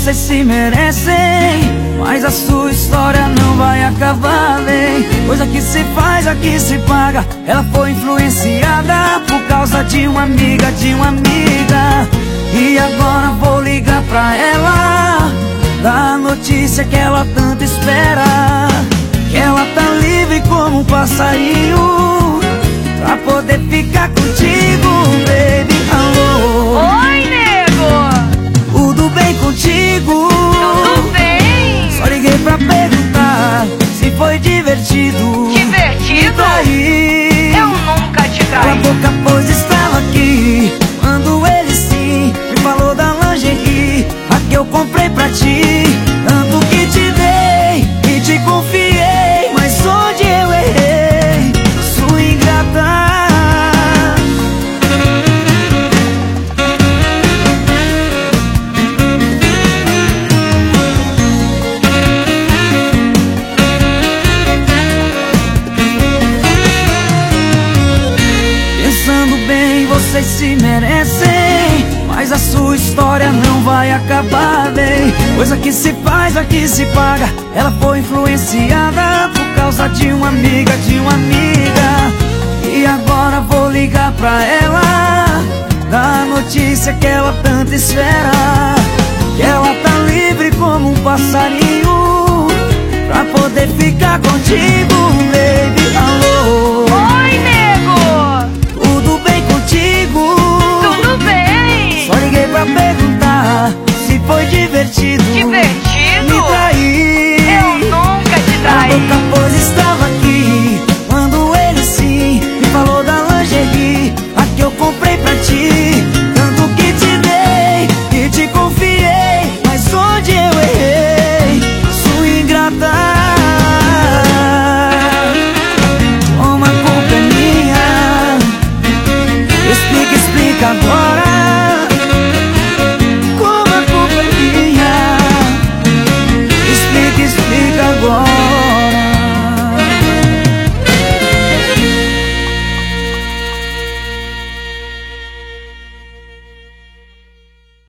vocês se merecem, mas a sua história não vai acabar bem. Coisa que se faz, aqui se paga. Ela foi influenciada por causa de uma amiga, de uma amiga. E agora vou ligar pra ela, dar a notícia que ela tanto espera, que ela tá livre como um passarinho pra poder ficar contigo, baby. Alô? Oi, nego! Tudo bem contigo? Tudo bem? Só liguei pra perguntar se foi divertido. Divertido? Traí. Eu nunca te Cala a traí. boca, pois estava aqui quando ele sim me falou da lingerie, a que eu comprei pra ti. Tanto que te dei e te confiei, mas onde eu errei, sua ingrata. Pensando bem, vocês se merecem, mas a sua história não vai acabar bem. Coisa que se faz, aqui se paga. Ela foi influenciada por causa de uma amiga, de uma amiga. E agora vou ligar pra ela, dar a notícia que ela tanto espera, que ela tá livre como um passarinho pra poder ficar contigo, baby. Alô? Oi, nego! Tudo bem contigo? Tudo bem? Só liguei pra perguntar se foi divertido. Divertido?